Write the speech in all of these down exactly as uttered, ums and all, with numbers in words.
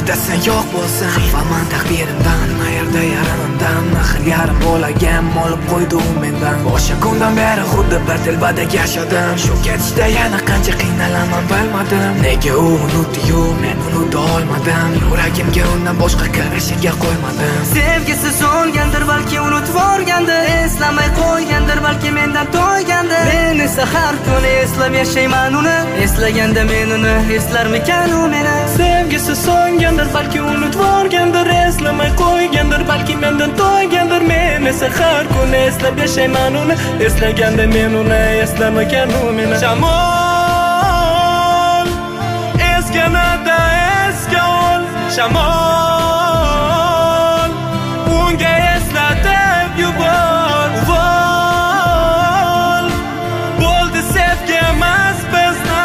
ko'chida sen yo'q bo'lsan. Xafaman taqdirimdan, mayerda yarimdan. Axir yarim bo'lagan olib qo'ydi u mendan. O'sha kundan beri xuddi bir telbadek yashadim. Shu ketishda yana qancha qiynalaman bilmadim. Nega u unutdi-yu, men unuta olmadim. Yuragimga undan boshqa kirishga qo'ymadim. Sevgisi so'ngandir, balki unutib o'rgandir. Eslamay qo'ygandir, balki mendan to'ygandir. Men esa har kuni eslab yashayman uni. Eslaganda men uni eslarmikan u meni? Sevgisi so'ngandir, balki unutib o'rgandir. Eslamay qo'ygandir, balki mendan to'ygandir. Men esa har kuni eslab yashayman uni. Eslaganda men uni eslarmikan u meni? Shamol esganada esga ol, shamol unga eslatib yubor. Vol bo'ldi sevgimiz bizni,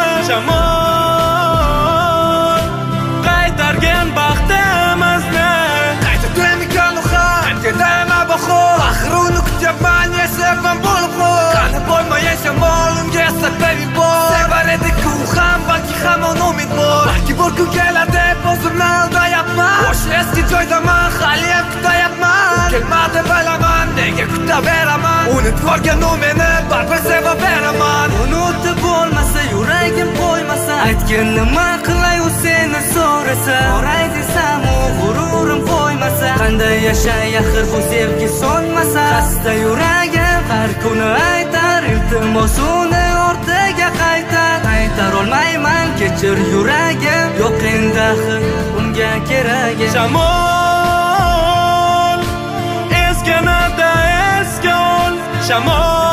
shamol qaytargan baxtimizni. Qayta turamikan u ham, qaytadama bahor. Axir uni kutyapman, yashayapman bo'lib xo'p. Qani bo'lmay shamol unga eslatib yubor. Sevar edi-ku ham, balki hamon umid bor. Balki bir kun kelar deb o'zimni aldayapman. O'sha eski joydaman, haliyam kutayapman. Kelmadi bilaman, nega kutaveraman. Unutib yuborgan u meni, baribir sevaveraman. Unutib bo'lmasa, yuragim qo'ymasa, aytgin nima qilay u seni so'rasa. Boray desam u g'ururim qo'ymasa, qanday yashay axir bu sevgi so'nmasa. Xasta yuragim har kuni aytar, iltimosini ortiga qaytar. Qaytar olmayman, kechir yuragim, yo'q endi axir unga keragim. Shamol esganada esga ol, shamol